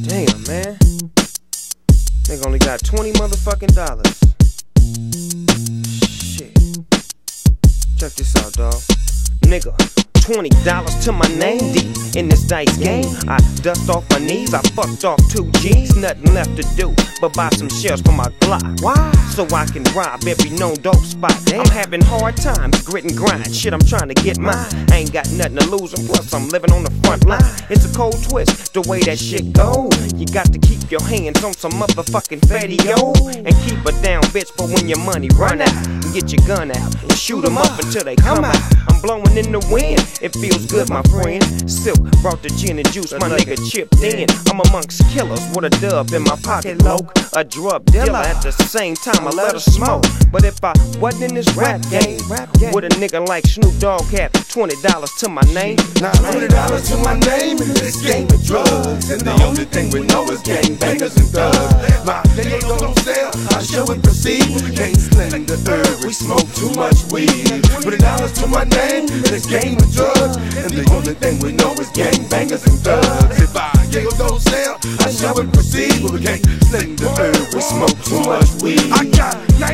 Damn, man. Nigga only got 20 motherfucking dollars. Shit. Check this out, dawg. Nigga, $20 to my name. Deep in this dice game, I dust off my knees. I fucked off 2 G's. Nothing left to do but buy some shells for my Glock. Why? So I can rob every known dope spot. I'm having hard times, grit and grind. Shit, I'm trying to get mine. I ain't got nothing to lose, and plus I'm living on the front line. It's a cold twist, the way that shit goes. You got to keep your hands on some motherfucking fatty, yo. And keep her down, bitch, for when your money run out. And get your gun out and shoot them up until they come out. I'm blowing in the wind, it feels good, my friend. Silk brought the gin and juice, my nigga chipped in. I'm amongst killers with a dub in my pocket, loke. A drug dealer at the same time, I let her smoke. But if I wasn't in this rap game, would a nigga like Snoop Dogg have $20 to my name? Now $20 to my name in this game of drugs. And the only thing we know is gang bangers and thugs. My they don't sell, I show and proceed. We can't sling the herb, we smoke too much weed. $20 to my name in this game of drugs. And the only thing we know is gang bangers and thugs. If I don't sell, I show and proceed. We can't sling the herb, we smoke too much weed. I got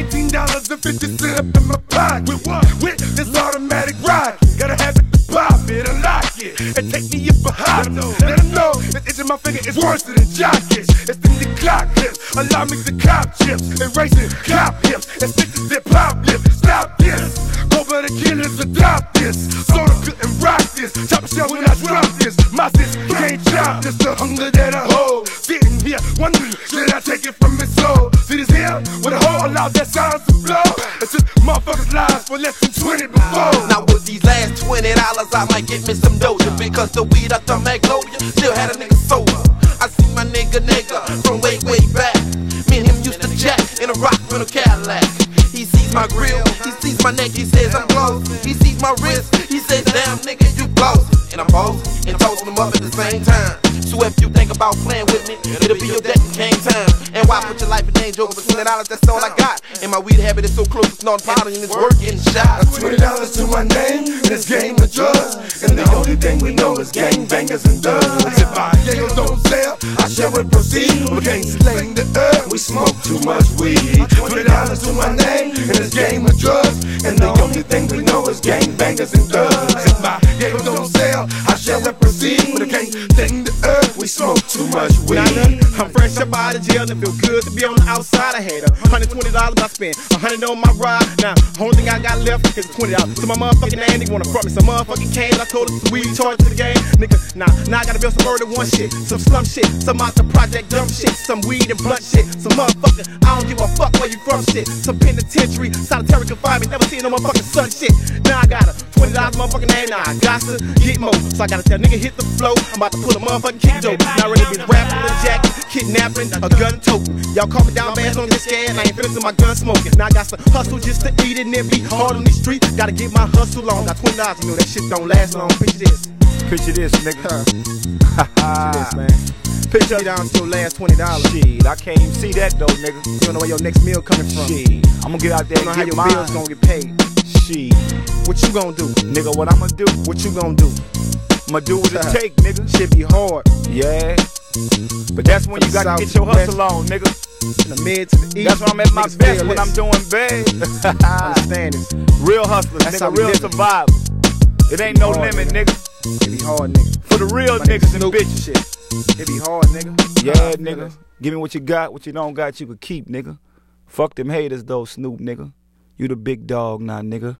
$19.50 up in my pocket. With what? With this automatic rocket. Gotta have it to pop it, unlock it, and take me up a hop. Let them know that itch in my finger is worse than jockish. It's the clock clips, allow me to cop chips, erasing cop hips, and stitches that pop lips. Stop this, go for the killers, adopt this. Soda couldn't rock this, chop a shell when I drop this. My sis can't chop this, the hunger that I hold. Sitting here wondering, should I take it from his soul? See this here, with a hole, allow that sound to blow. It's just motherfuckers' lives for less than 20 before. Now with these last $20, I might get me some doja, because the weed out the Magnolia still had a nigga sober. I see my nigga from way back. Me and him used to jack in a rock rental Cadillac. He sees my grill, he sees my neck, he says I'm close. He sees my wrist, he says damn nigga you close. And I'm posing and toasting them up at the same time. So if you think about playing with me, it'll be your death and game time. And why put your life in danger over $20? That's all I got. And my weed habit is so close, it's not powder and it's working shot. $20 to my name in this game of drugs. And the only thing we know is gang bangers and thugs. If I don't sell, I shall proceed. We can't sling the herb, we smoke too much weed. $20 to my name in this game of drugs. And the only thing we know is gang bangers and thugs. If I don't sell, I shall proceed. We can't sling the herb, we smoke too much weed. I'm fresh up out of jail and feel good to be on the outside. I had $120 I spent, $100 on my ride. Now, only thing I got left is $20 to my motherfucking name. They wanna front me some motherfucking cane. I told them weed charge to the game. Nigga, now I gotta build some murder one shit, some slum shit, some out the project dumb shit, some weed and blunt shit, some motherfucker, I don't give a fuck where you from shit, some penitentiary, solitary confinement, never seen no motherfucking sun shit. Now I got a $20 motherfucking name, now I got to get more. So I gotta tell nigga hit the flow, I'm about to pull a motherfucking kick dope. Now ready to be rapping with a jacket, kidnapping, a gun toting. Y'all call me down bad, don't get scared, I ain't finishing my gun smoking. Now I got some hustle just to eat it and then be hard on these streets. Gotta get my hustle on, got $20, you know that shit don't last long. Picture this. Picture this, nigga. Picture this, man. Picture down to your last $20. Shit, I can't even see that though, nigga. You don't know where your next meal coming from. Shit, I'm gonna get out there You know and how get your mine. bills gonna get paid. Shit, What you gonna do? nigga, what I'ma do? What you gonna do? I'ma do what it take, nigga. Shit be hard. Yeah, but that's when you gotta get your hustle on, nigga. From the mid to the east. That's when I'm at my niggas best, feel when this. I'm doing bad. Understand this. Real hustlers, That's how nigga, we real living. survivors. It ain't no hard, limit, nigga. It be hard, nigga. For the real My nigga niggas and Snoop bitches. shit. It be hard, nigga. Yeah, nigga. Give me what you got, what you don't got, you can keep, nigga. Fuck them haters though, Snoop, nigga. You the big dog now, nigga.